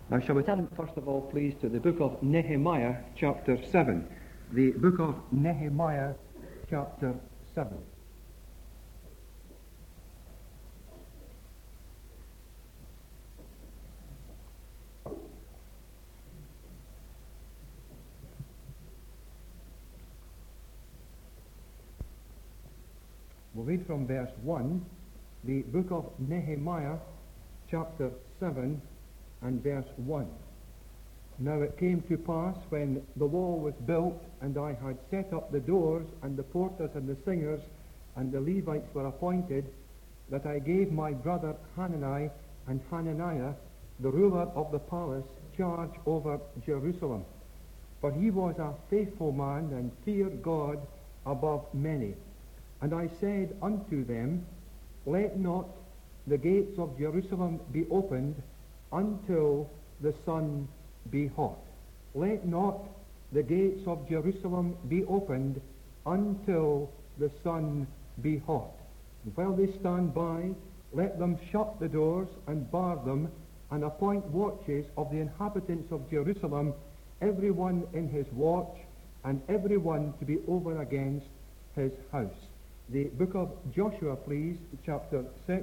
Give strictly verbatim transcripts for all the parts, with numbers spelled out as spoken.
Now, shall we turn first of all, please, to the book of Nehemiah, chapter seven. The book of Nehemiah, chapter seven. We'll read from verse one, the book of Nehemiah, chapter seven, and verse one. Now it came to pass, when the wall was built, and I had set up the doors, and the porters, and the singers, and the Levites were appointed, that I gave my brother Hanani and Hananiah, the ruler of the palace, charge over Jerusalem. For he was a faithful man, and feared God above many. And I said unto them, Let not the gates of Jerusalem be opened until the sun be hot. Let not the gates of Jerusalem be opened until the sun be hot. And while they stand by, let them shut the doors and bar them, and appoint watches of the inhabitants of Jerusalem, every one in his watch, and every one to be over against his house. The book of Joshua, please, chapter six.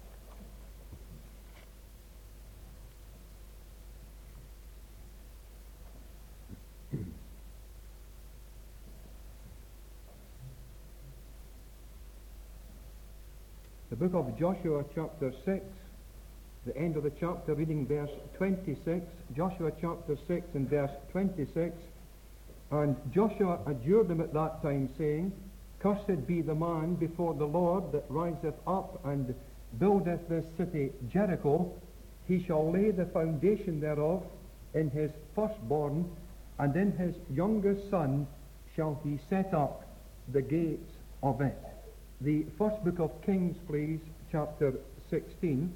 The book of Joshua, chapter six, the end of the chapter, reading verse twenty-six. Joshua chapter six and verse twenty-six. And Joshua adjured them at that time, saying, Cursed be the man before the Lord that riseth up and buildeth this city Jericho. He shall lay the foundation thereof in his firstborn, and in his youngest son shall he set up the gates of it. The first book of Kings, please, chapter sixteen.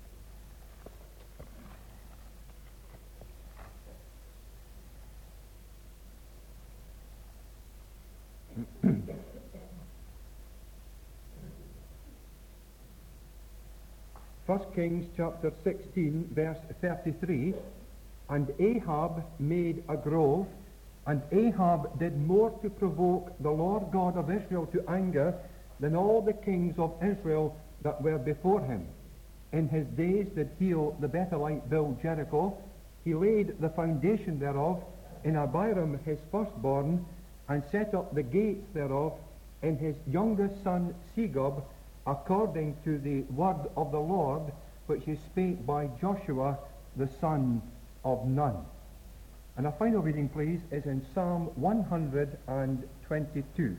First Kings chapter sixteen, verse thirty-three. And Ahab made a grove, and Ahab did more to provoke the Lord God of Israel to anger than all the kings of Israel that were before him. In his days did Hiel the Bethelite build Jericho. He laid the foundation thereof in Abiram his firstborn, and set up the gates thereof in his youngest son Segub, according to the word of the Lord, which he spake by Joshua the son of Nun. And a final reading, please, is in Psalm one hundred twenty-two.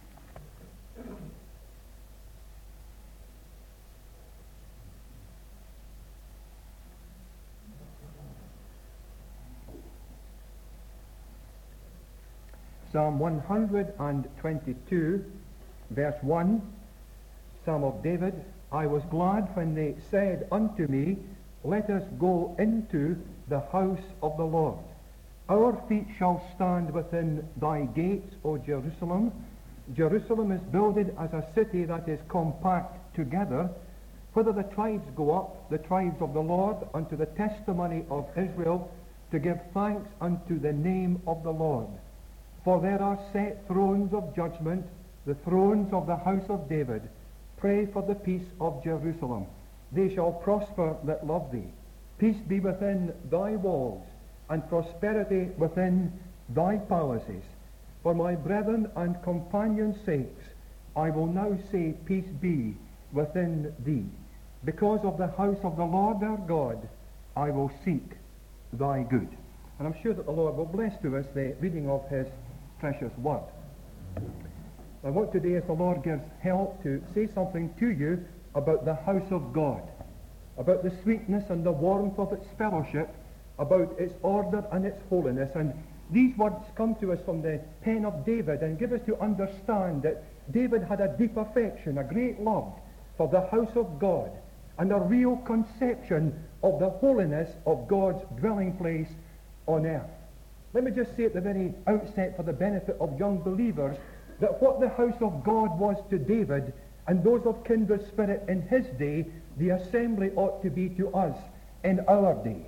Psalm one hundred twenty-two, verse one, Psalm of David. I was glad when they said unto me, Let us go into the house of the Lord. Our feet shall stand within thy gates, O Jerusalem. Jerusalem is builded as a city that is compact together, whither the tribes go up, the tribes of the Lord, unto the testimony of Israel, to give thanks unto the name of the Lord. For there are set thrones of judgment, the thrones of the house of David. Pray for the peace of Jerusalem. They shall prosper that love thee. Peace be within thy walls, and prosperity within thy palaces. For my brethren and companions' sakes, I will now say, Peace be within thee. Because of the house of the Lord our God, I will seek thy good. And I'm sure that the Lord will bless to us the reading of his precious word. I want today, as the Lord gives help, to say something to you about the house of God, about the sweetness and the warmth of its fellowship, about its order and its holiness. And these words come to us from the pen of David and give us to understand that David had a deep affection, a great love for the house of God, and a real conception of the holiness of God's dwelling place on earth. Let me just say at the very outset, for the benefit of young believers, that what the house of God was to David and those of kindred spirit in his day, the assembly ought to be to us in our day.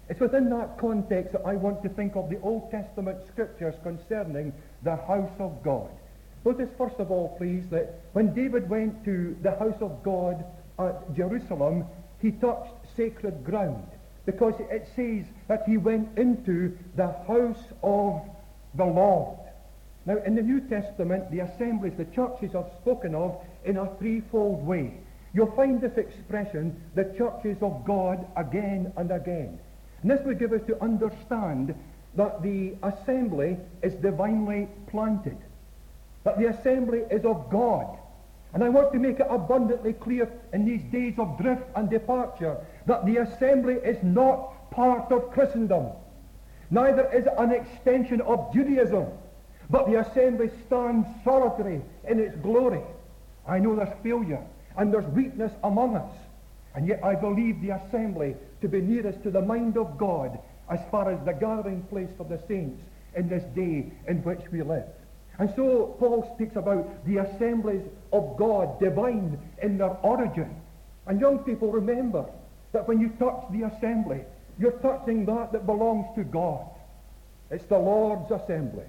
It's within that context that I want to think of the Old Testament scriptures concerning the house of God. Notice first of all, please, that when David went to the house of God at Jerusalem, he touched sacred ground, because it says that he went into the house of the Lord. Now, in the New Testament, the assemblies, the churches are spoken of in a threefold way. You'll find this expression, the churches of God, again and again. And this would give us to understand that the assembly is divinely planted, that the assembly is of God. And I want to make it abundantly clear in these days of drift and departure that the assembly is not part of Christendom. Neither is it an extension of Judaism, but the assembly stands solitary in its glory. I know there's failure and there's weakness among us, and yet I believe the assembly to be nearest to the mind of God as far as the gathering place for the saints in this day in which we live. And so Paul speaks about the assemblies of God, divine in their origin. And young people, remember that when you touch the assembly, you're touching that that belongs to God. It's the Lord's assembly.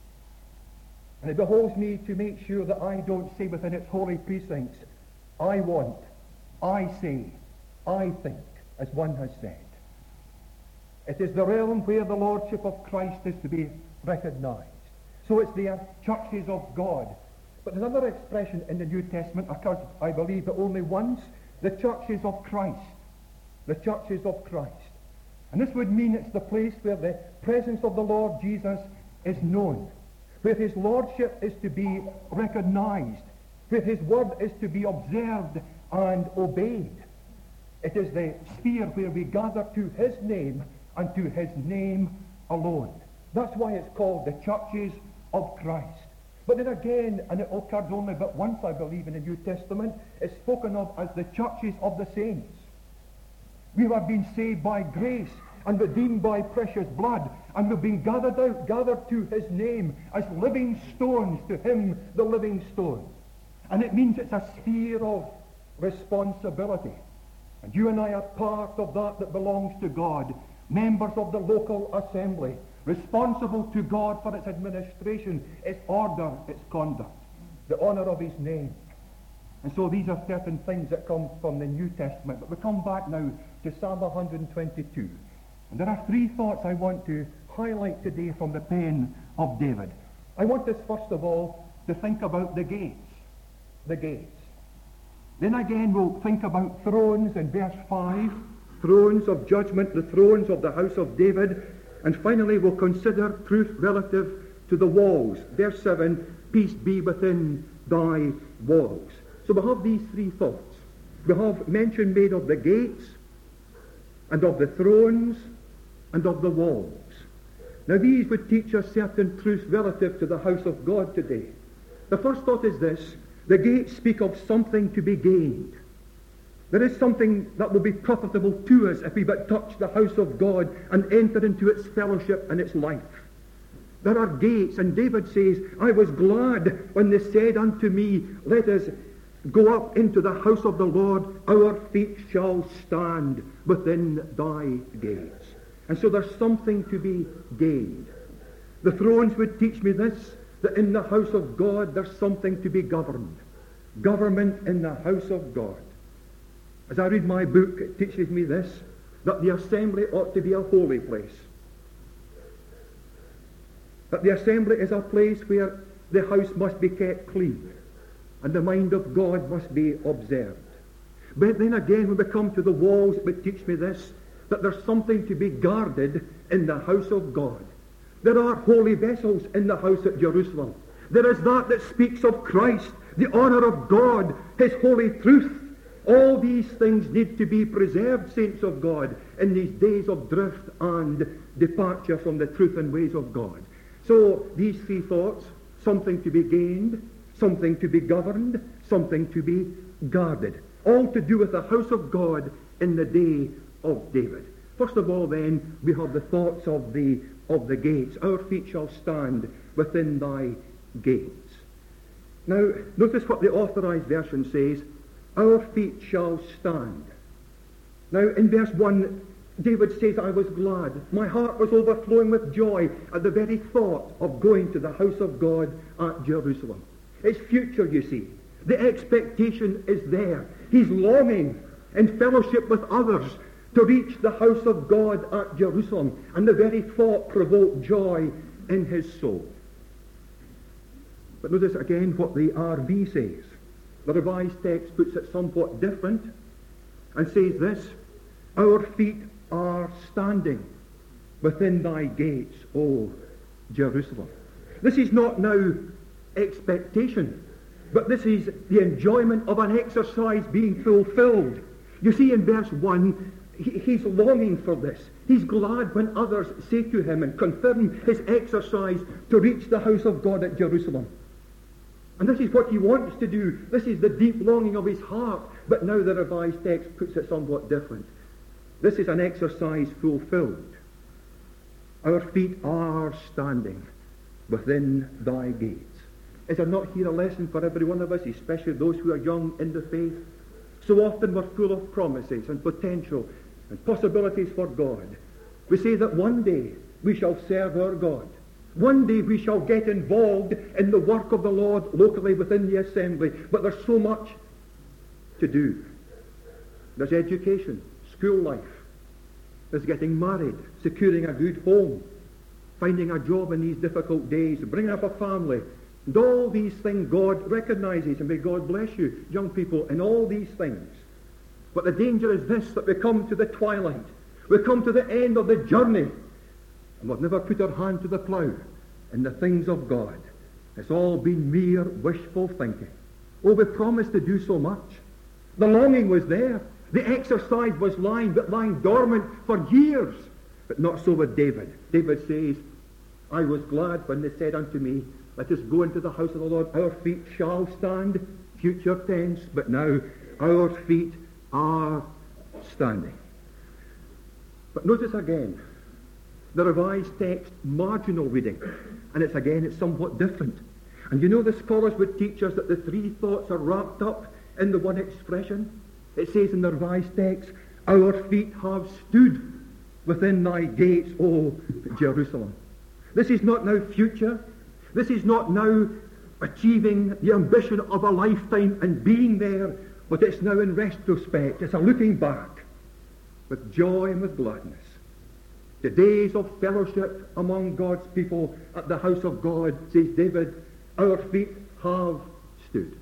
And it behoves me to make sure that I don't say within its holy precincts, I want, I say, I think, as one has said. It is the realm where the Lordship of Christ is to be recognized. So it's the churches of God. But another expression in the New Testament occurs, I believe, but only once, the churches of Christ. The churches of Christ. And this would mean it's the place where the presence of the Lord Jesus is known, where his lordship is to be recognized, where his word is to be observed and obeyed. It is the sphere where we gather to his name and to his name alone. That's why it's called the churches of Christ. But then again, and it occurs only but once, I believe, in the New Testament, it's spoken of as the churches of the saints. We have been saved by grace and redeemed by precious blood, and we've been gathered out, gathered to his name as living stones to him, the living stone. And it means it's a sphere of responsibility. And you and I are part of that that belongs to God, members of the local assembly, responsible to God for its administration, its order, its conduct, the honor of his name. And so these are certain things that come from the New Testament. But we come back now to Psalm one hundred twenty-two. And there are three thoughts I want to highlight today from the pen of David. I want us, first of all, to think about the gates. The gates. Then again we'll think about thrones in verse five. Thrones of judgment, the thrones of the house of David. And finally we'll consider truth relative to the walls. Verse seven, peace be within thy walls. So we have these three thoughts. We have mention made of the gates, and of the thrones, and of the walls. Now these would teach us certain truths relative to the house of God today. The first thought is this: the gates speak of something to be gained. There is something that will be profitable to us if we but touch the house of God and enter into its fellowship and its life. There are gates, and David says, I was glad when they said unto me, let us go up into the house of the Lord, our feet shall stand within thy gates. And so there's something to be gained. The thrones would teach me this, that in the house of God there's something to be governed. Government in the house of God. As I read my book, it teaches me this, that the assembly ought to be a holy place. That the assembly is a place where the house must be kept clean, and the mind of God must be observed. But then again, when we come to the walls, it would teach me this, that there's something to be guarded in the house of God. There are holy vessels in the house at Jerusalem. There is that that speaks of Christ, the honor of God, his holy truth. All these things need to be preserved, saints of God, in these days of drift and departure from the truth and ways of God. So these three thoughts, something to be gained, something to be governed, something to be guarded, all to do with the house of God in the day of David. First of all, then, we have the thoughts of the of the gates. Our feet shall stand within thy gates. Now, notice what the Authorized Version says, our feet shall stand. Now, in verse one, David says, I was glad. My heart was overflowing with joy at the very thought of going to the house of God at Jerusalem. It's future, you see. The expectation is there. He's longing in fellowship with others to reach the house of God at Jerusalem. And the very thought provoked joy in his soul. But notice again what the R V says. The Revised Text puts it somewhat different and says this, our feet are standing within thy gates, O Jerusalem. This is not now expectation, but this is the enjoyment of an exercise being fulfilled. You see in verse one, he, he's longing for this. He's glad when others say to him and confirm his exercise to reach the house of God at Jerusalem. And this is what he wants to do. This is the deep longing of his heart. But now the Revised Text puts it somewhat different. This is an exercise fulfilled. Our feet are standing within thy gates. Is there not here a lesson for every one of us, especially those who are young in the faith? So often we're full of promises and potential and possibilities for God. We say that one day we shall serve our God. One day we shall get involved in the work of the Lord locally within the assembly. But there's so much to do. There's education, school life. There's getting married, securing a good home, finding a job in these difficult days, bringing up a family. And all these things God recognizes, and may God bless you, young people, in all these things. But the danger is this, that we come to the twilight. We come to the end of the journey. And we've never put our hand to the plough in the things of God. It's all been mere wishful thinking. Oh, we promised to do so much. The longing was there. The exercise was lying, but lying dormant for years. But not so with David. David says, I was glad when they said unto me, let us go into the house of the Lord. Our feet shall stand, future tense, but now our feet are standing. But notice again, the Revised Text marginal reading. And it's again, it's somewhat different. And you know the scholars would teach us that the three thoughts are wrapped up in the one expression. It says in the Revised Text, our feet have stood within thy gates, O Jerusalem. This is not now future. This is not now achieving the ambition of a lifetime and being there, but it's now in retrospect. It's a looking back with joy and with gladness. The days of fellowship among God's people at the house of God, says David, our feet have stood.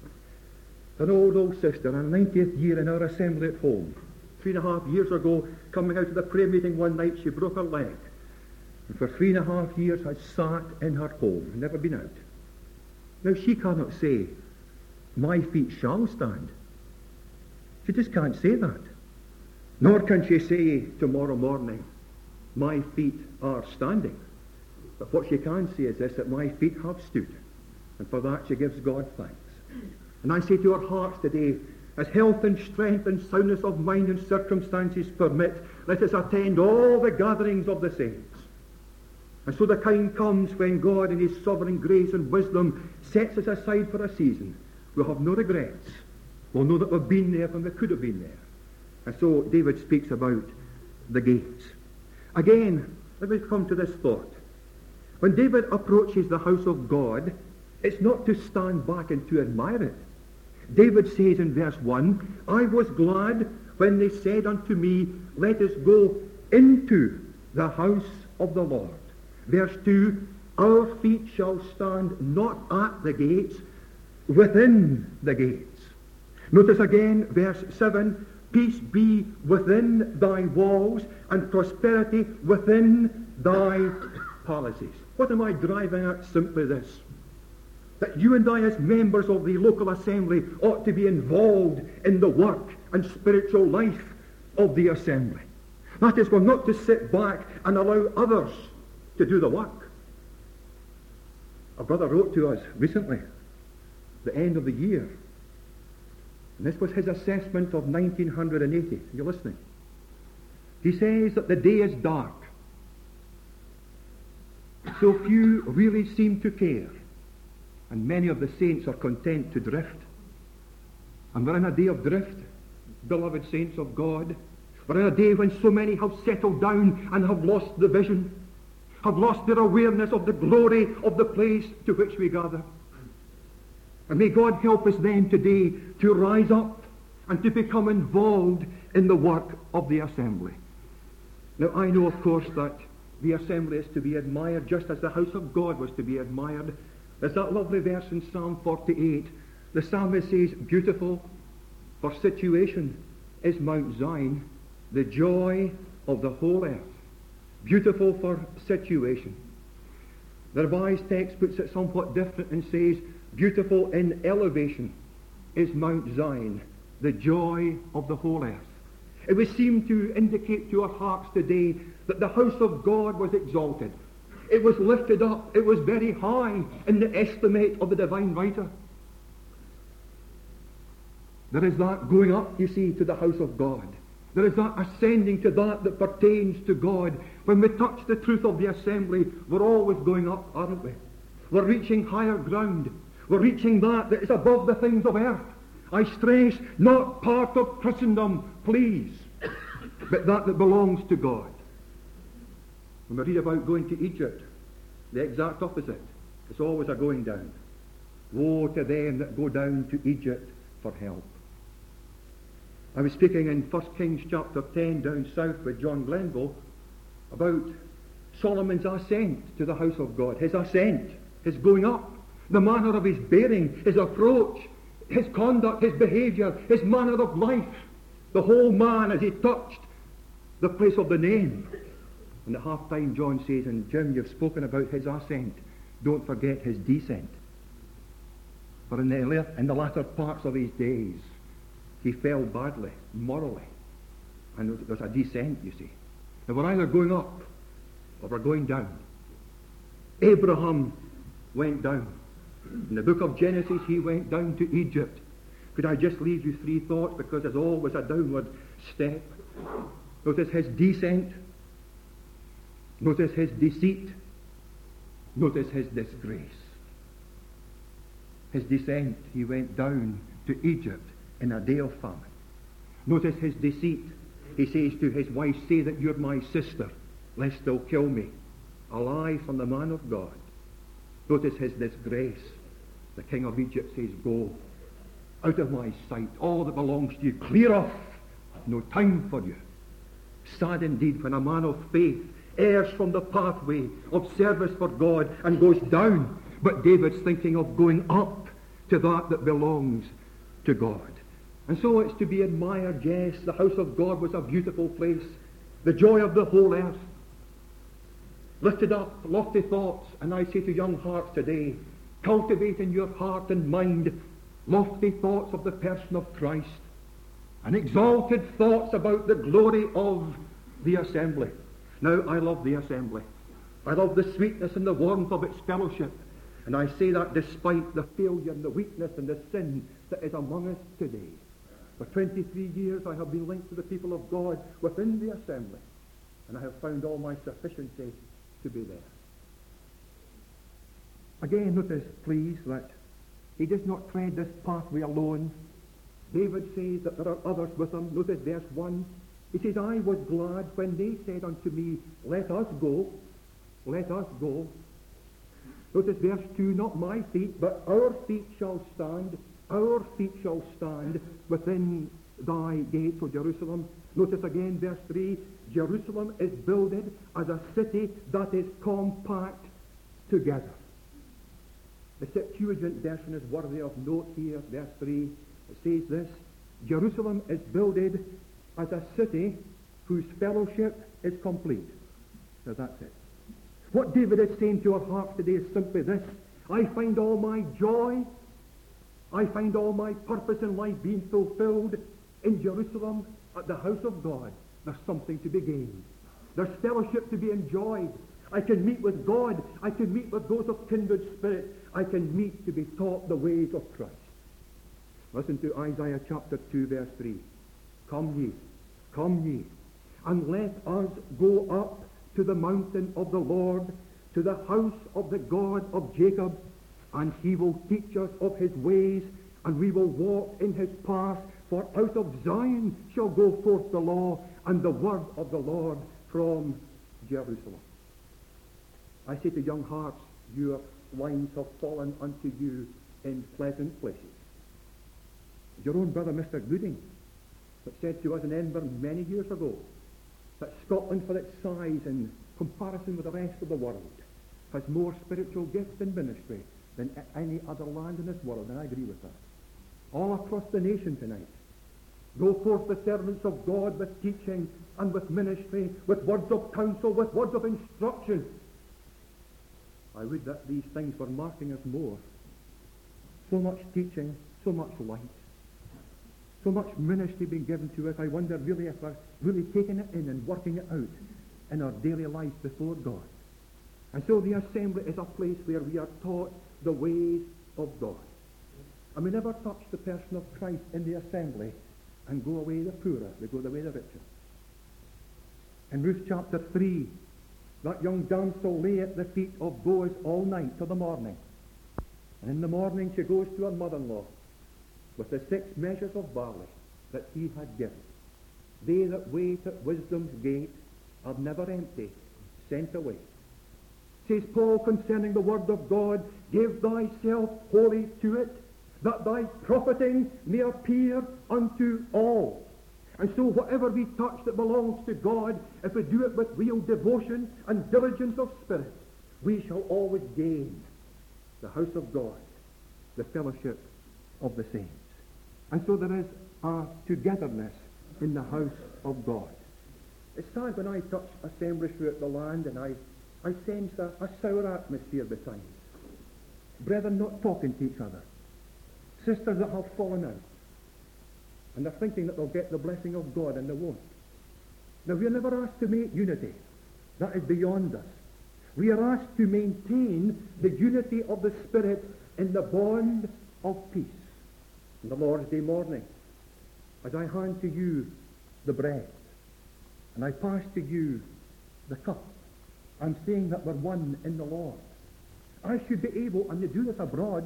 An old, old sister, in her ninetieth year in our assembly at home, three and a half years ago, coming out of the prayer meeting one night, she broke her leg. And for three and a half years has sat in her home, and never been out. Now she cannot say, my feet shall stand. She just can't say that. Nor can she say tomorrow morning, my feet are standing. But what she can say is this, that my feet have stood. And for that she gives God thanks. And I say to our hearts today, as health and strength and soundness of mind and circumstances permit, let us attend all the gatherings of the saints. And so the time comes when God in his sovereign grace and wisdom sets us aside for a season. We'll have no regrets. We'll know that we've been there when we could have been there. And so David speaks about the gates. Again, let me come to this thought. When David approaches the house of God, it's not to stand back and to admire it. David says in verse one, I was glad when they said unto me, let us go into the house of the Lord. Verse two, our feet shall stand not at the gates, within the gates. Notice again, verse seven, peace be within thy walls, and prosperity within thy palaces. What am I driving at? Simply this. That you and I as members of the local assembly ought to be involved in the work and spiritual life of the assembly. That is, we're not to sit back and allow others to do the work. A brother wrote to us recently, the end of the year, and this was his assessment of nineteen eighty. You're listening. He says that the day is dark. So few really seem to care. And many of the saints are content to drift. And we're in a day of drift, beloved saints of God. For in a day when so many have settled down and have lost the vision, have lost their awareness of the glory of the place to which we gather. And may God help us then today to rise up and to become involved in the work of the assembly. Now I know, of course, that the assembly is to be admired just as the house of God was to be admired. There's that lovely verse in Psalm forty-eight. The psalmist says, beautiful for situation is Mount Zion, the joy of the whole earth. Beautiful for situation. The Revised Text puts it somewhat different and says, beautiful in elevation is Mount Zion, the joy of the whole earth. It would seem to indicate to our hearts today that the house of God was exalted. It was lifted up. It was very high in the estimate of the divine writer. There is that going up, you see, to the house of God. There is that ascending to that that pertains to God. When we touch the truth of the assembly, we're always going up, aren't we? We're reaching higher ground. We're reaching that that is above the things of earth. I stress, not part of Christendom, please, but that that belongs to God. When we read about going to Egypt, the exact opposite. It's always a going down. Woe to them that go down to Egypt for help. I was speaking in First Kings chapter ten down south with John Glenville about Solomon's ascent to the house of God. His ascent, his going up, the manner of his bearing, his approach, his conduct, his behavior, his manner of life. The whole man as he touched the place of the name. And at half time John says, and Jim, you've spoken about his ascent. Don't forget his descent. For in the, in the latter parts of his days, he fell badly, morally. And there's a descent, you see. And we're either going up or we're going down. Abraham went down. In the book of Genesis, he went down to Egypt. Could I just leave you three thoughts, because there's always a downward step. Notice his descent. Notice his deceit. Notice his disgrace. His descent, he went down to Egypt in a day of famine. Notice his deceit. He says to his wife, say that you're my sister, lest they'll kill me. A lie from the man of God. Notice his disgrace. The king of Egypt says, go out of my sight. All that belongs to you, clear off. No time for you. Sad indeed when a man of faith errs from the pathway of service for God and goes down. But David's thinking of going up to that that belongs to God. And so it's to be admired, yes, the house of God was a beautiful place, the joy of the whole earth. Lifted up, lofty thoughts, and I say to young hearts today, cultivate in your heart and mind lofty thoughts of the person of Christ, and exalted thoughts about the glory of the assembly. Now, I love the assembly. I love the sweetness and the warmth of its fellowship. And I say that despite the failure and the weakness and the sin that is among us today. For twenty-three years I have been linked to the people of God within the assembly. And I have found all my sufficiency to be there. Again, notice, please, that he does not tread this pathway alone. David says that there are others with him. Notice verse one. He says, I was glad when they said unto me, let us go, let us go. Notice verse two, not my feet, but our feet shall stand, our feet shall stand within thy gates, O Jerusalem. Notice again verse three, Jerusalem is builded as a city that is compact together. The Septuagint version is worthy of note here, verse three. It says this, Jerusalem is builded as a city whose fellowship is complete. So that's it. What David is saying to our hearts today is simply this. I find all my joy, I find all my purpose in life being fulfilled in Jerusalem at the house of God. There's something to be gained. There's fellowship to be enjoyed. I can meet with God. I can meet with those of kindred spirit. I can meet to be taught the ways of Christ. Listen to Isaiah chapter two, verse three. Come ye, come ye, and let us go up to the mountain of the Lord, to the house of the God of Jacob, and he will teach us of his ways, and we will walk in his paths. For out of Zion shall go forth the law, and the word of the Lord from Jerusalem. I say to young hearts, your lines have fallen unto you in pleasant places. Your own brother, Mister Gooding, that said to us in Edinburgh many years ago that Scotland, for its size in comparison with the rest of the world, has more spiritual gifts in ministry than any other land in this world, and I agree with that. All across the nation tonight, go forth the servants of God with teaching and with ministry, with words of counsel, with words of instruction. I would that these things were marking us more. So much teaching, so much light, so much ministry being given to us. I wonder really if we're really taking it in and working it out in our daily life before God. And so the assembly is a place where we are taught the ways of God. And we never touch the person of Christ in the assembly and go away the poorer, we go the way the richer. In Ruth chapter three, that young damsel lay at the feet of Boaz all night till the morning. And in the morning she goes to her mother-in-law with the six measures of barley that he had given. They that wait at wisdom's gate are never empty, sent away. Says Paul concerning the word of God, give thyself wholly to it, that thy profiting may appear unto all. And so whatever we touch that belongs to God, if we do it with real devotion and diligence of spirit, we shall always gain the house of God, the fellowship of the saints. And so there is a togetherness in the house of God. It's sad when I touch assemblies throughout the land and I, I sense a, a sour atmosphere betimes. Brethren not talking to each other. Sisters that have fallen out. And they're thinking that they'll get the blessing of God and they won't. Now we are never asked to make unity. That is beyond us. We are asked to maintain the unity of the Spirit in the bond of peace. On the Lord's Day morning, as I hand to you the bread, and I pass to you the cup, I'm saying that we're one in the Lord. I should be able, and they do this abroad,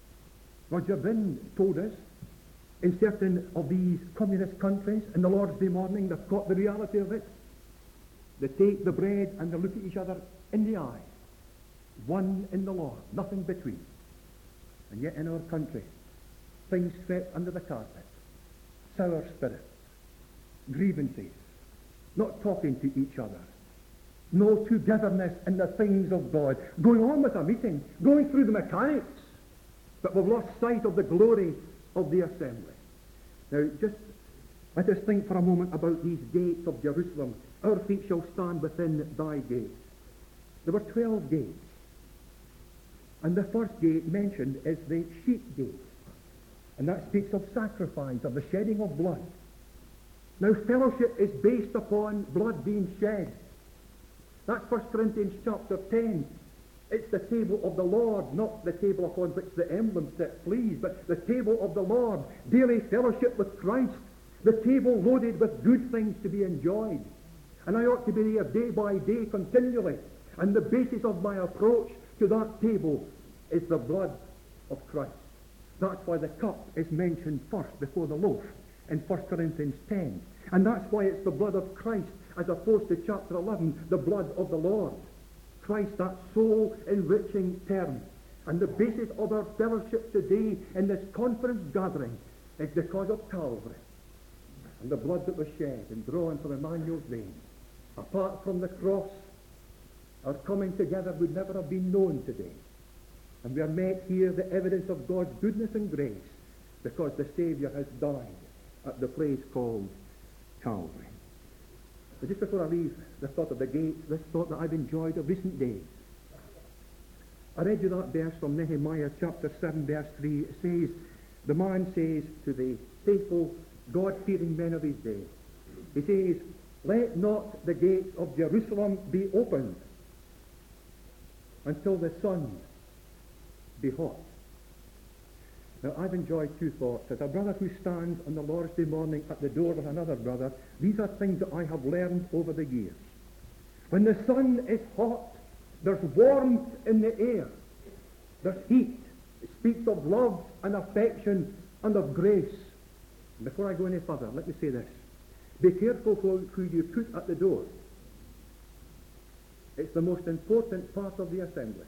Roger Brin told us, in certain of these communist countries, in the Lord's Day morning, they've caught the reality of it. They take the bread and they look at each other in the eye. One in the Lord, nothing between. And yet in our country, things swept under the carpet. Sour spirits, grievances, not talking to each other. No togetherness in the things of God. Going on with a meeting, going through the mechanics, but we've lost sight of the glory of the assembly. Now, just let us think for a moment about these gates of Jerusalem. Our feet shall stand within thy gates. There were twelve gates. And the first gate mentioned is the sheep gate. And that speaks of sacrifice, of the shedding of blood. Now, fellowship is based upon blood being shed. That's First Corinthians chapter ten. It's the table of the Lord, not the table upon which the emblem set, please, but the table of the Lord, daily fellowship with Christ, the table loaded with good things to be enjoyed. And I ought to be there day by day continually. And the basis of my approach to that table is the blood of Christ. That's why the cup is mentioned first before the loaf in First Corinthians ten. And that's why it's the blood of Christ as opposed to chapter eleven, the blood of the Lord. Christ, that soul-enriching term. And the basis of our fellowship today in this conference gathering is because of Calvary. And the blood that was shed and drawn from Emmanuel's veins. Apart from the cross, our coming together would never have been known today. And we are met here the evidence of God's goodness and grace because the Saviour has died at the place called Calvary. But just before I leave the thought of the gates, this thought that I've enjoyed of recent days. I read you that verse from Nehemiah chapter seven verse three. It says, the man says to the faithful God-fearing men of his day, he says, let not the gates of Jerusalem be opened until the sun be hot. Now, I've enjoyed two thoughts. As a brother who stands on the Lord's Day morning at the door with another brother, these are things that I have learned over the years. When the sun is hot, there's warmth in the air. There's heat. It speaks of love and affection and of grace. And before I go any further, let me say this. Be careful who, who you put at the door. It's the most important part of the assembly.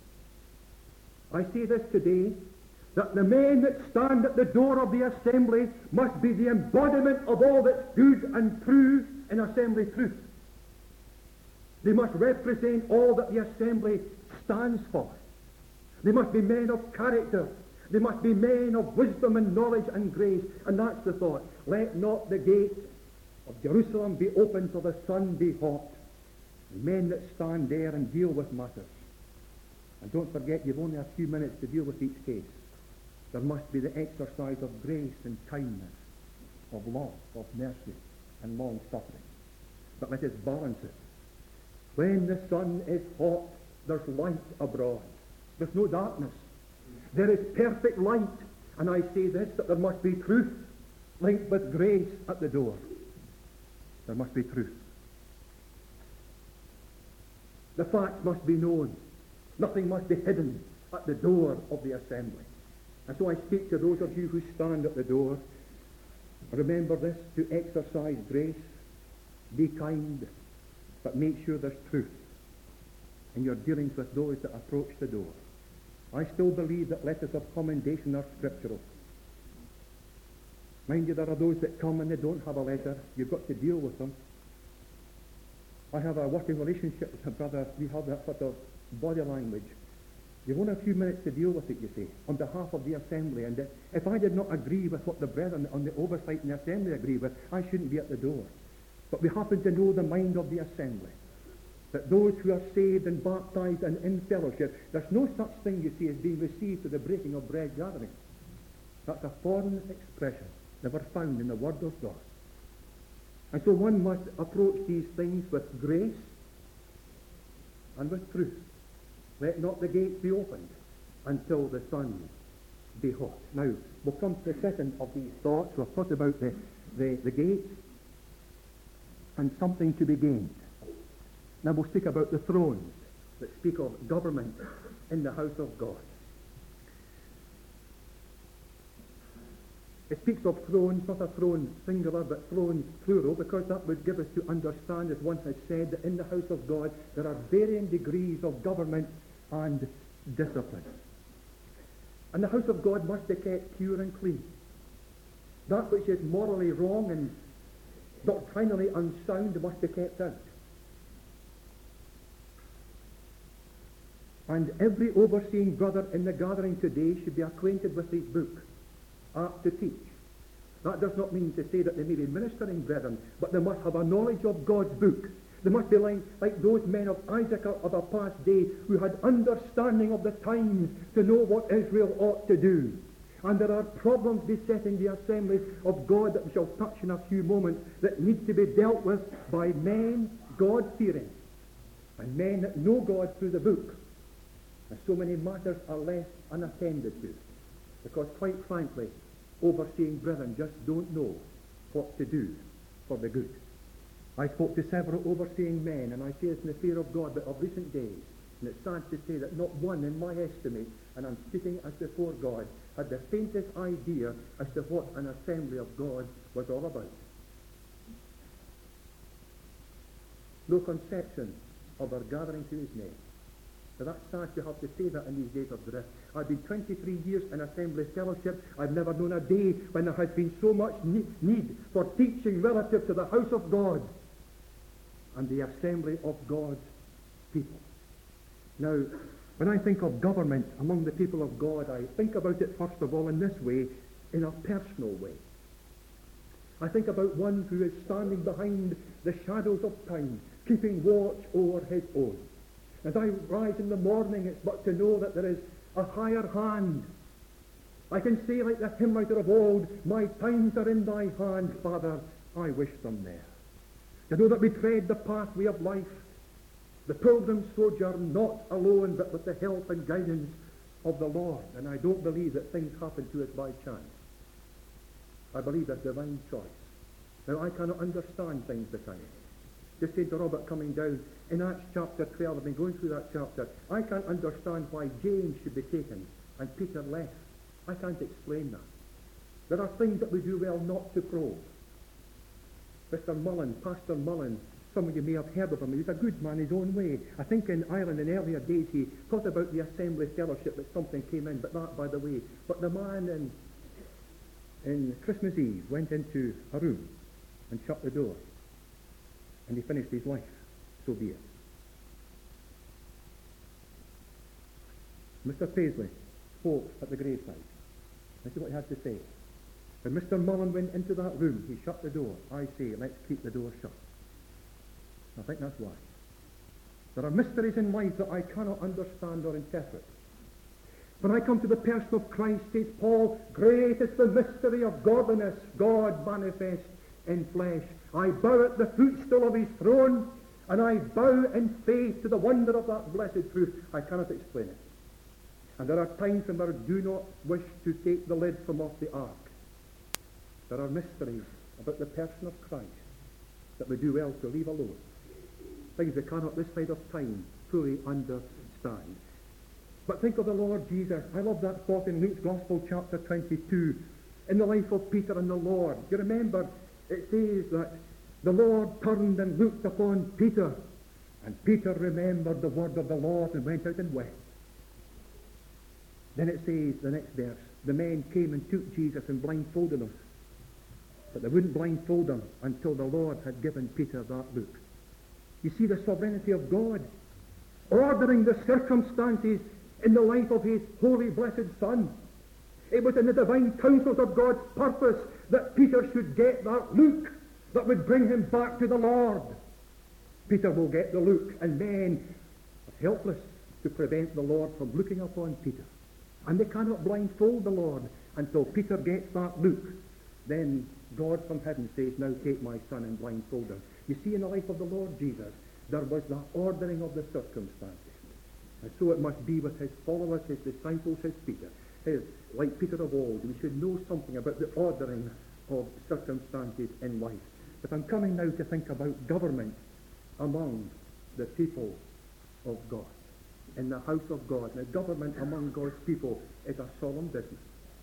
I say this today, that the men that stand at the door of the assembly must be the embodiment of all that's good and true in assembly truth. They must represent all that the assembly stands for. They must be men of character. They must be men of wisdom and knowledge and grace. And that's the thought. Let not the gate of Jerusalem be open till the sun be hot. Men that stand there and deal with matters. And don't forget, you've only a few minutes to deal with each case. There must be the exercise of grace and kindness, of love, of mercy, and long suffering. But let us balance it. When the sun is hot, there's light abroad. There's no darkness. There is perfect light. And I say this, that there must be truth linked with grace at the door. There must be truth. The facts must be known. Nothing must be hidden at the door of the assembly. And so I speak to those of you who stand at the door. Remember this, to exercise grace. Be kind, but make sure there's truth in your dealings with those that approach the door. I still believe that letters of commendation are scriptural. Mind you, there are those that come and they don't have a letter. You've got to deal with them. I have a working relationship with a brother. We have that sort of body language. You've only a few minutes to deal with it, you see, on behalf of the assembly. And if I did not agree with what the brethren on the oversight in the assembly agree with, I shouldn't be at the door. But we happen to know the mind of the assembly. That those who are saved and baptized and in fellowship, there's no such thing, you see, as being received to the breaking of bread gathering. That's a foreign expression, never found in the Word of God. And so one must approach these things with grace and with truth. Let not the gates be opened until the sun be hot. Now, we'll come to the second of these thoughts. We've thought about the, the, the gates and something to be gained. Now we'll speak about the thrones that speak of government in the house of God. It speaks of thrones, not a throne singular, but thrones plural, because that would give us to understand, as one has said, that in the house of God there are varying degrees of government and discipline. And the house of God must be kept pure and clean. That which is morally wrong and doctrinally unsound must be kept out. And every overseeing brother in the gathering today should be acquainted with this book, Apt to Teach. That does not mean to say that they may be ministering brethren, but they must have a knowledge of God's book. They must be like, like those men of Isaac of a past day who had understanding of the times to know what Israel ought to do. And there are problems besetting the assembly of God that we shall touch in a few moments that need to be dealt with by men God-fearing and men that know God through the book. And so many matters are left unattended to, because quite frankly, overseeing brethren just don't know what to do for the good. I spoke to several overseeing men, and I say this in the fear of God, but of recent days, and it's sad to say that not one, in my estimate, and I'm speaking as before God, had the faintest idea as to what an assembly of God was all about. No conception of our gathering to his name. Now that's sad to have to say that in these days of drift. I've been twenty-three years in assembly fellowship. I've never known a day when there has been so much need for teaching relative to the house of God and the assembly of God's people. Now, when I think of government among the people of God, I think about it first of all in this way, in a personal way. I think about one who is standing behind the shadows of time, keeping watch over his own. As I rise in the morning, it's but to know that there is a higher hand. I can say like the hymn writer of old, my times are in thy hand, Father, I wish them there. To know that we tread the pathway of life, the pilgrim sojourn, not alone, but with the help and guidance of the Lord. And I don't believe that things happen to us by chance. I believe that's divine choice. Now, I cannot understand things betimes. Just said to Robert coming down, in Acts chapter twelve, I've been going through that chapter, I can't understand why James should be taken and Peter left. I can't explain that. There are things that we do well not to probe. Mister Mullen, Pastor Mullen, some of you may have heard of him. He was a good man his own way. I think in Ireland in earlier days he thought about the assembly fellowship that something came in, but that by the way. But the man in, in Christmas Eve went into a room and shut the door. And he finished his life. So be it. Mister Paisley spoke at the graveside. This is what he had to say. When Mister Mullen went into that room, he shut the door. I say, let's keep the door shut. I think that's why. There are mysteries in life that I cannot understand or interpret. When I come to the person of Christ, says Paul, great is the mystery of godliness, God manifest in flesh. I bow at the footstool of his throne, and I bow in faith to the wonder of that blessed truth. I cannot explain it. And there are times when I do not wish to take the lid from off the ark. There are mysteries about the person of Christ that we do well to leave alone. Things we cannot this side of time fully understand. But think of the Lord Jesus. I love that thought in Luke's Gospel, chapter twenty-two. In the life of Peter and the Lord. You remember, it says that the Lord turned and looked upon Peter. And Peter remembered the word of the Lord and went out and wept. Then it says, the next verse, the men came and took Jesus and blindfolded him. But they wouldn't blindfold him until the Lord had given Peter that look. You see the sovereignty of God, ordering the circumstances in the life of his holy, blessed Son. It was in the divine counsels of God's purpose that Peter should get that look that would bring him back to the Lord. Peter will get the look, and men are helpless to prevent the Lord from looking upon Peter. And they cannot blindfold the Lord until Peter gets that look. Then God from heaven says, now take my son and blindfold him. You see, in the life of the Lord Jesus, there was the ordering of the circumstances. And so it must be with his followers, his disciples, his Peter. His, like Peter of old, we should know something about the ordering of circumstances in life. But I'm coming now to think about government among the people of God. In the house of God. Now, government among God's people is a solemn business.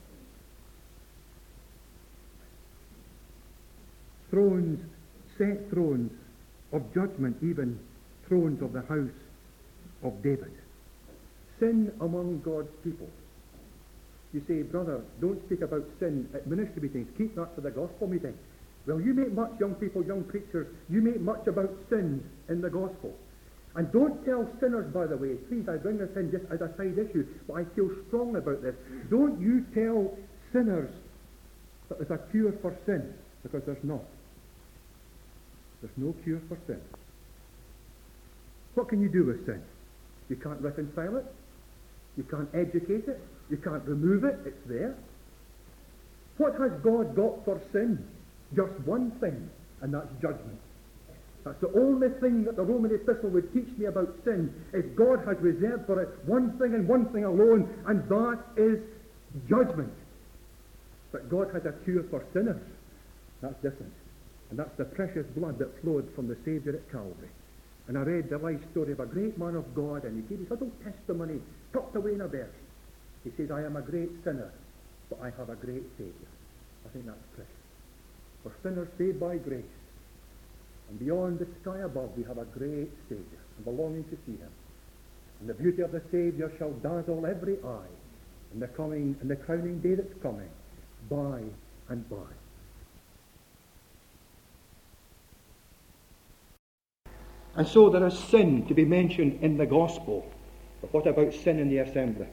Thrones, set thrones of judgment, even thrones of the house of David. Sin among God's people. You say, brother, don't speak about sin at ministry meetings. Keep that for the gospel meeting. Well, you make much, young people, young preachers, you make much about sin in the gospel. And don't tell sinners, by the way, please, I bring this in just as a side issue, but I feel strongly about this. Don't you tell sinners that there's a cure for sin, because there's not. There's no cure for sin. What can you do with sin? You can't reconcile it. You can't educate it. You can't remove it. It's there. What has God got for sin? Just one thing, and that's judgment. That's the only thing that the Roman epistle would teach me about sin, is God has reserved for it one thing and one thing alone, and that is judgment. But God has a cure for sinners. That's different. And that's the precious blood that flowed from the Saviour at Calvary. And I read the life story of a great man of God, and he gave his little testimony tucked away in a verse. He says, I am a great sinner, but I have a great Saviour. I think that's precious. For sinners saved by grace. And beyond the sky above, we have a great Saviour, and belonging to see him. And the beauty of the Saviour shall dazzle every eye in the coming, in the crowning day that's coming, by and by. And so there is sin to be mentioned in the gospel. But what about sin in the assembly?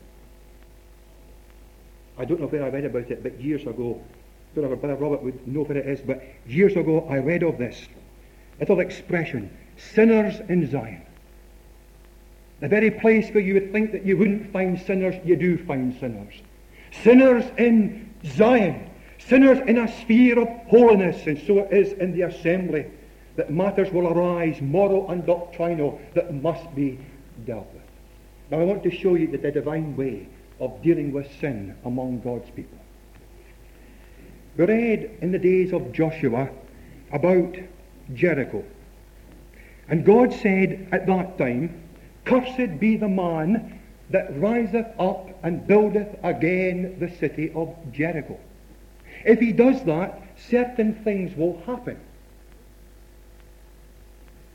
I don't know where I read about it, but years ago, I don't know if Brother Robert would know where it is, but years ago I read of this little expression, sinners in Zion. The very place where you would think that you wouldn't find sinners, you do find sinners. Sinners in Zion. Sinners in a sphere of holiness, and so it is in the assembly that matters will arise, moral and doctrinal, that must be dealt with. Now I want to show you the divine way of dealing with sin among God's people. We read in the days of Joshua about Jericho. And God said at that time, cursed be the man that riseth up and buildeth again the city of Jericho. If he does that, certain things will happen.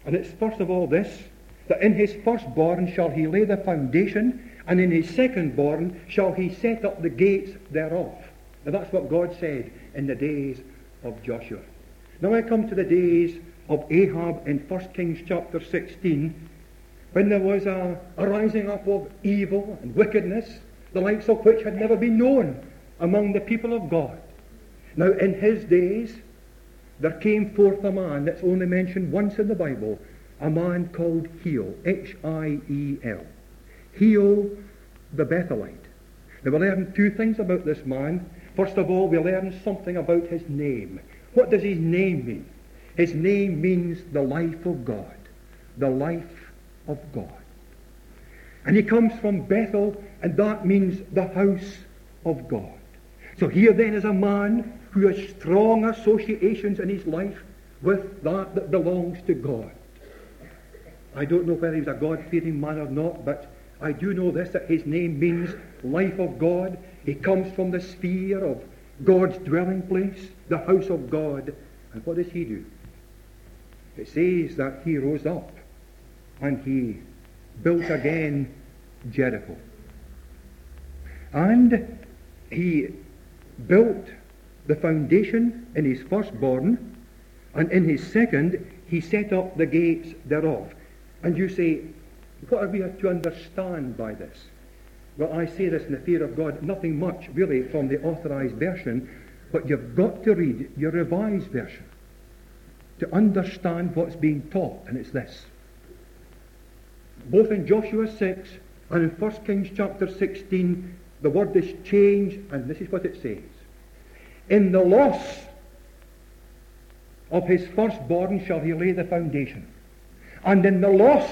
And it's first of all this, that in his firstborn shall he lay the foundation, and in his secondborn shall he set up the gates thereof. Now that's what God said in the days of Joshua. Now I come to the days of Ahab in First Kings chapter sixteen, when there was a, a rising up of evil and wickedness, the likes of which had never been known among the people of God. Now in his days there came forth a man that's only mentioned once in the Bible, a man called Hiel, H I E L. Hiel the Bethelite. Now we learn two things about this man. First of all, we learn something about his name. What does his name mean? His name means the life of God. The life of God. And he comes from Bethel, and that means the house of God. So here then is a man who has strong associations in his life with that that belongs to God. I don't know whether he was a God-fearing man or not, but I do know this, that his name means life of God. He comes from the sphere of God's dwelling place, the house of God. And what does he do? It says that he rose up and he built again Jericho. And he built the foundation in his firstborn, and in his second he set up the gates thereof. And you say, what are we to understand by this? Well, I say this in the fear of God, nothing much really from the authorized version, but you've got to read your revised version to understand what's being taught, and it's this. Both in Joshua six and in First Kings chapter sixteen, the word is changed, and this is what it says. In the loss of his firstborn shall he lay the foundation, and in the loss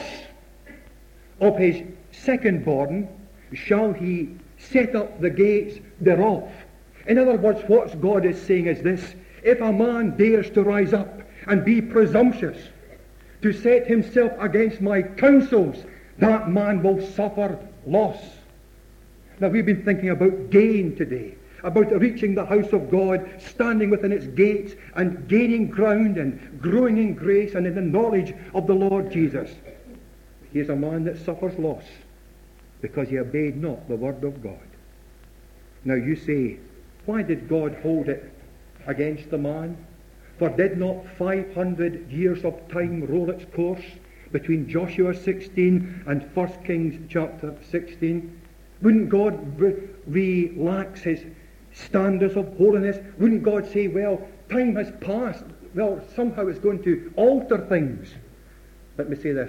of his secondborn shall he set up the gates thereof. In other words, what God is saying is this: if a man dares to rise up and be presumptuous, to set himself against my counsels, that man will suffer loss. Now we've been thinking about gain today, about reaching the house of God, standing within its gates and gaining ground and growing in grace and in the knowledge of the Lord Jesus. He is a man that suffers loss because he obeyed not the word of God. Now you say, why did God hold it against the man? For did not five hundred years of time roll its course between Joshua sixteen and First Kings chapter sixteen? Wouldn't God re- relax his standards of holiness? Wouldn't God say, well, time has passed. Well, somehow it's going to alter things. Let me say this.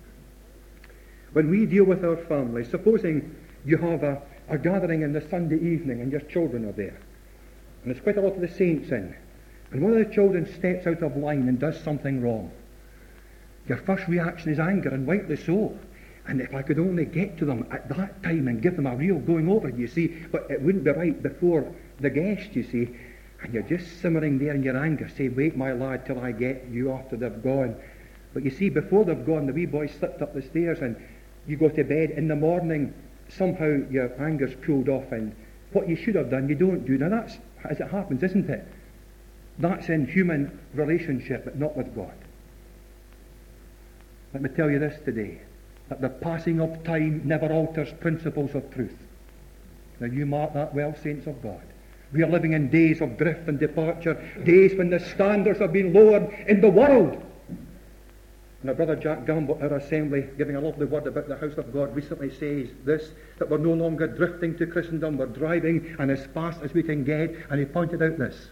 When we deal with our families, supposing you have a, a gathering on the Sunday evening and your children are there, and there's quite a lot of the saints in, and one of the children steps out of line and does something wrong, your first reaction is anger, and rightly so. And if I could only get to them at that time and give them a real going over, you see, but it wouldn't be right before the guest, you see, and you're just simmering there in your anger, say, wait, my lad, till I get you after they've gone. But you see, before they've gone, the wee boy slipped up the stairs, and you go to bed in the morning, somehow your anger's cooled off, and what you should have done, you don't do. Now that's as it happens, isn't it? That's in human relationship, but not with God. Let me tell you this today, that the passing of time never alters principles of truth. Now you mark that well, saints of God. We are living in days of drift and departure, days when the standards have been lowered in the world. And our brother Jack Gamble at our assembly, giving a lovely word about the house of God, recently says this, that we're no longer drifting to Christendom, we're driving and as fast as we can get. And he pointed out this: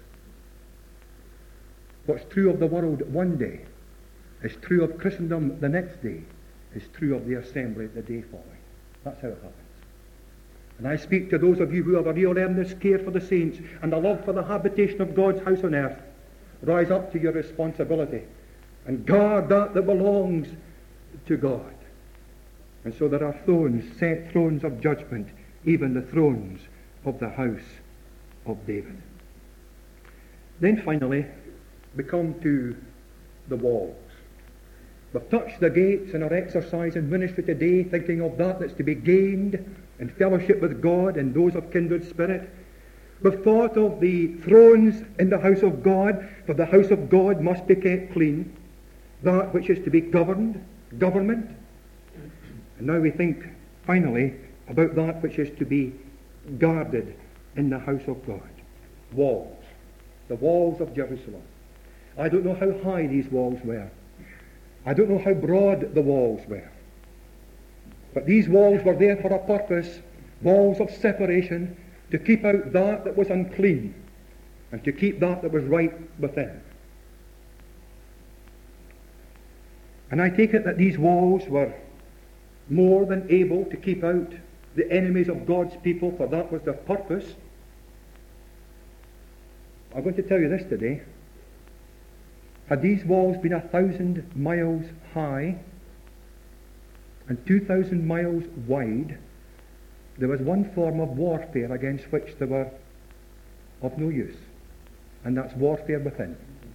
what's true of the world one day is true of Christendom the next day, is true of the assembly the day following. That's how it happens. And I speak to those of you who have a real earnest care for the saints and a love for the habitation of God's house on earth. Rise up to your responsibility and guard that that belongs to God. And so there are thrones, set thrones of judgment, even the thrones of the house of David. Then finally, we come to the walls. We've touched the gates in our exercise and ministry today, thinking of that that's to be gained in fellowship with God and those of kindred spirit. We've thought of the thrones in the house of God, for the house of God must be kept clean. that which is to be governed, government. And now we think, finally, about that which is to be guarded in the house of God. Walls. The walls of Jerusalem. I don't know how high these walls were. I don't know how broad the walls were. But these walls were there for a purpose, walls of separation, to keep out that that was unclean, and to keep that that was right within. And I take it that these walls were more than able to keep out the enemies of God's people, for that was their purpose. I'm going to tell you this today. Had these walls been a thousand miles high and two thousand miles wide, there was one form of warfare against which they were of no use, and that's warfare within.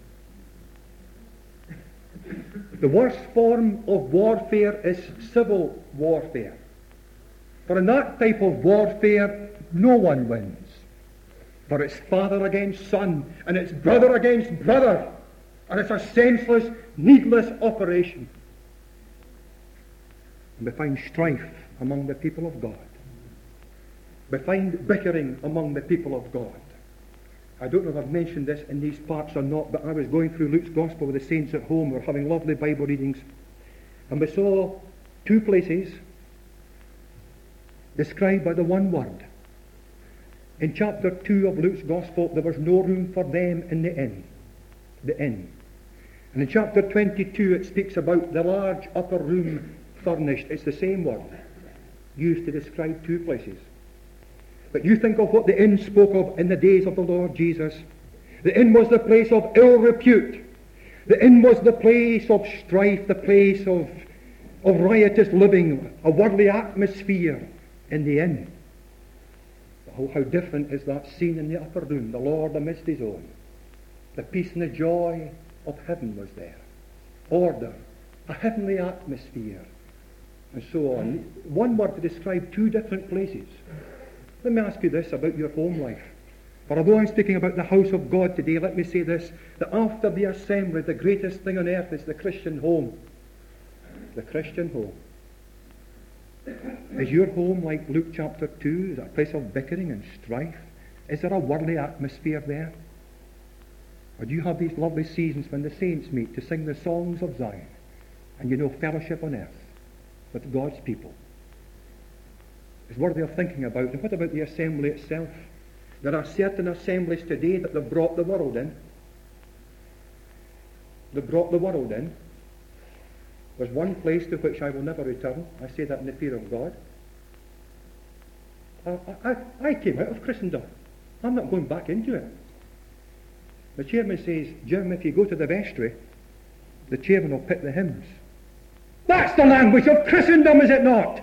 The worst form of warfare is civil warfare. For in that type of warfare, no one wins. For it's father against son, and it's brother against brother, and it's a senseless, needless operation. And we find strife among the people of God. We find bickering among the people of God. I don't know if I've mentioned this in these parts or not, but I was going through Luke's Gospel with the saints at home. We were having lovely Bible readings. And we saw two places described by the one word. In chapter two of Luke's Gospel, there was no room for them in the inn. The inn. And in chapter twenty-two, it speaks about the large upper room furnished. It's the same word used to describe two places. But you think of what the inn spoke of in the days of the Lord Jesus. The inn was the place of ill repute. The inn was the place of strife, the place of, of riotous living, a worldly atmosphere in the inn. Oh, how different is that scene in the upper room, the Lord amidst his own. The peace and the joy of heaven was there. Order, a heavenly atmosphere, and so on. One word to describe two different places. Let me ask you this about your home life. For although I'm speaking about the house of God today, let me say this, that after the assembly, the greatest thing on earth is the Christian home. The Christian home. Is your home like Luke chapter two? Is it a place of bickering and strife? Is there a worldly atmosphere there? Or do you have these lovely seasons when the saints meet to sing the songs of Zion, and you know fellowship on earth with God's people? It's worthy of thinking about. And what about the assembly itself? There are certain assemblies today that they've brought the world in. They've brought the world in. There's one place to which I will never return. I say that in the fear of God. I, I, I came out of Christendom. I'm not going back into it. The chairman says, Jim, if you go to the vestry, the chairman will pick the hymns. That's the language of Christendom, is it not?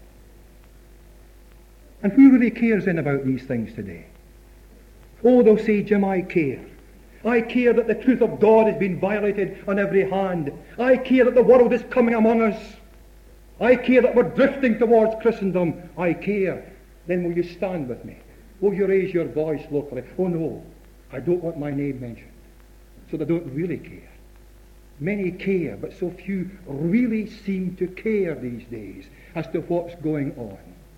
And who really cares then about these things today? Oh, they'll say, Jim, I care. I care that the truth of God has been violated on every hand. I care that the world is coming among us. I care that we're drifting towards Christendom. I care. Then will you stand with me? Will you raise your voice locally? Oh no, I don't want my name mentioned. So they don't really care. Many care, but so few really seem to care these days as to what's going on.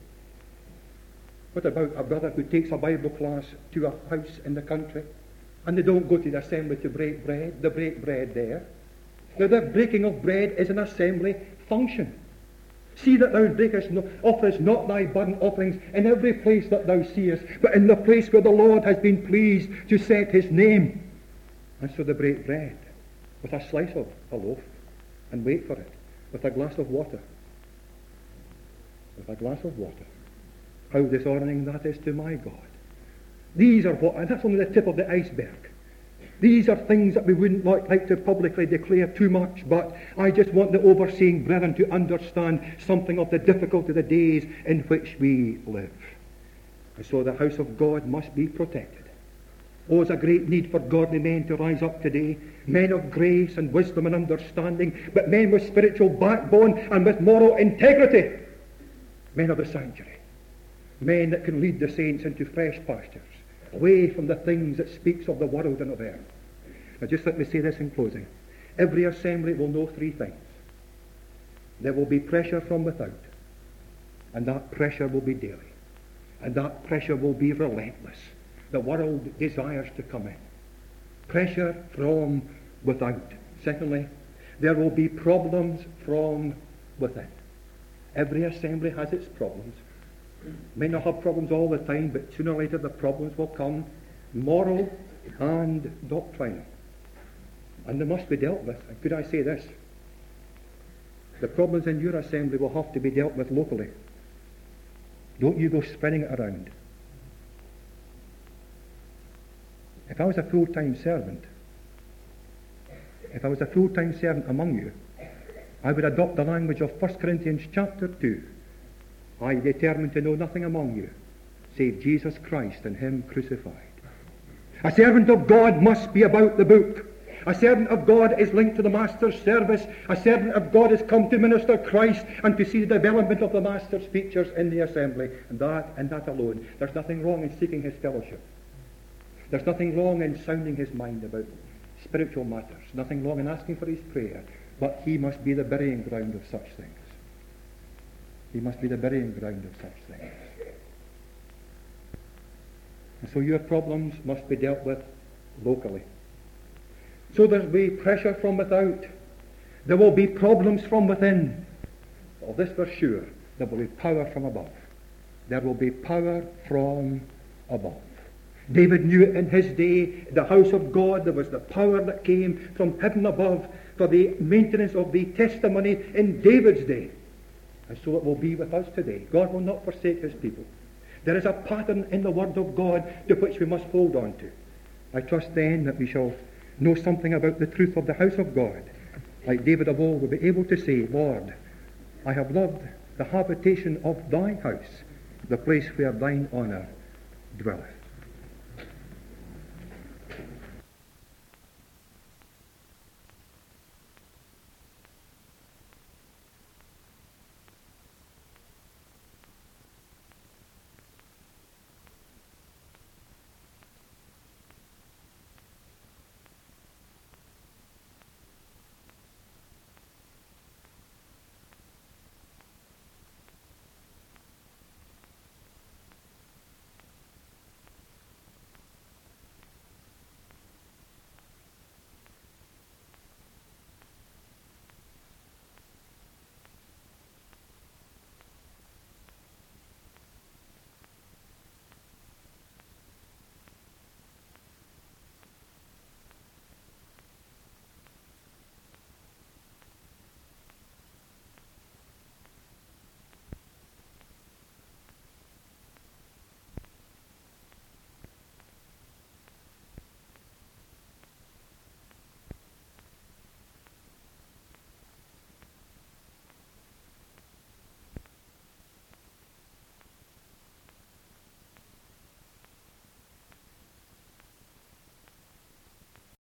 What about a brother who takes a Bible class to a house in the country, and they don't go to the assembly to break bread? They break bread there. Now the breaking of bread is an assembly function. See that thou breakest no, offerest not thy burnt offerings in every place that thou seest, but in the place where the Lord has been pleased to set his name. And so they break bread with a slice of a loaf and wait for it, with a glass of water. With a glass of water. How dishonouring that is to my God. These are what, and that's only the tip of the iceberg. These are things that we wouldn't like, like to publicly declare too much, but I just want the overseeing brethren to understand something of the difficulty of the days in which we live. And so the house of God must be protected. Oh, there's a great need for godly men to rise up today, men of grace and wisdom and understanding, but men with spiritual backbone and with moral integrity, men of the sanctuary, men that can lead the saints into fresh pastures, away from the things that speaks of the world and of earth. Now just let me say this in closing. Every assembly will know three things. There will be pressure from without, and that pressure will be daily, and that pressure will be relentless. The world desires to come in. Pressure from without. Secondly, there will be problems from within. Every assembly has its problems. May not have problems all the time, but sooner or later the problems will come, moral and doctrinal. And they must be dealt with. And could I say this? The problems in your assembly will have to be dealt with locally. Don't you go spreading it around. If I was a full-time servant, if I was a full-time servant among you, I would adopt the language of First Corinthians chapter two. I determined to know nothing among you, save Jesus Christ and Him crucified. A servant of God must be about the book. A servant of God is linked to the Master's service. A servant of God has come to minister Christ and to see the development of the Master's features in the assembly. And that, and that alone. There's nothing wrong in seeking His fellowship. There's nothing wrong in sounding His mind about spiritual matters. Nothing wrong in asking for His prayer. But He must be the burying ground of such things. He must be the burying ground of such things. And so your problems must be dealt with locally. So there will be pressure from without. There will be problems from within. Well, this for sure. There will be power from above. There will be power from above. David knew in his day, the house of God, there was the power that came from heaven above for the maintenance of the testimony in David's day. And so it will be with us today. God will not forsake His people. There is a pattern in the Word of God to which we must hold on to. I trust then that we shall know something about the truth of the house of God. Like David of old will be able to say, Lord, I have loved the habitation of Thy house, the place where Thine honour dwelleth.